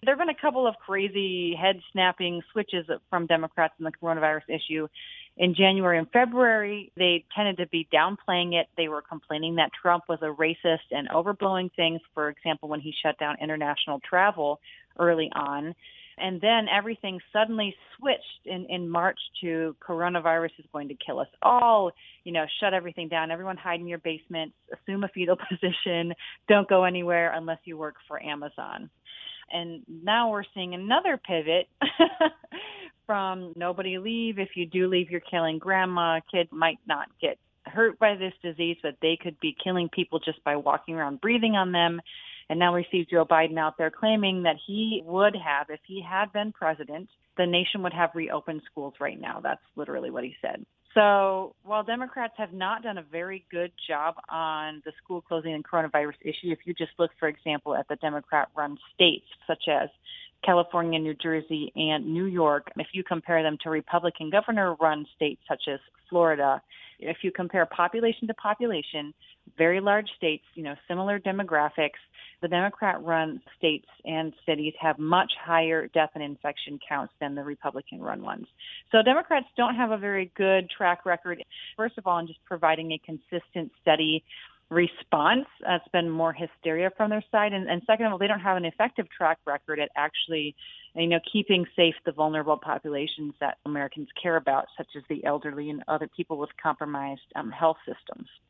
There have been a couple of crazy head-snapping switches from Democrats in the coronavirus issue. In January and February, they tended to be downplaying it. They were complaining that Trump was a racist and overblowing things, for example, when he shut down international travel early on. And then everything suddenly switched in March to coronavirus is going to kill us all, shut everything down. Everyone hide in your basements, assume a fetal position, don't go anywhere unless you work for Amazon. And now we're seeing another pivot from nobody leave. If you do leave, you're killing grandma. Kids might not get hurt by this disease, but they could be killing people just by walking around breathing on them. And now we see Joe Biden out there claiming that he would have, if he had been president, the nation would have reopened schools right now. That's literally what he said. So while Democrats have not done a very good job on the school closing and coronavirus issue, if you just look, for example, at the Democrat-run states such as California, New Jersey, and New York, if you compare them to Republican governor-run states such as Florida, if you compare population to population, very large states, similar demographics, the Democrat-run states and cities have much higher death and infection counts than the Republican-run ones. So Democrats don't have a very good track record, first of all, in just providing a consistent, steady response. It's been more hysteria from their side. And second of all, they don't have an effective track record at actually, keeping safe the vulnerable populations that Americans care about, such as the elderly and other people with compromised health systems.